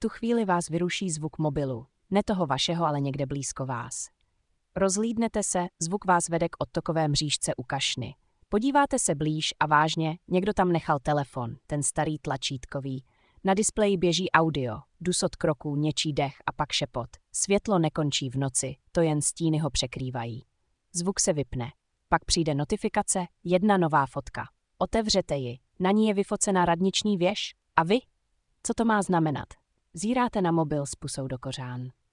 Tu chvíli vás vyruší zvuk mobilu, ne toho vašeho, ale někde blízko vás. Rozhlídnete se, zvuk vás vede k odtokové mřížce u kašny. Podíváte se blíž a vážně, někdo tam nechal telefon, ten starý tlačítkový. Na displeji běží audio, dusot kroků, něčí dech a pak šepot. Světlo nekončí v noci, to jen stíny ho překrývají. Zvuk se vypne. Pak přijde notifikace, jedna nová fotka. Otevřete ji, na ní je vyfocená radniční věž. A vy? Co to má znamenat? Zíráte na mobil s pusou do kořán.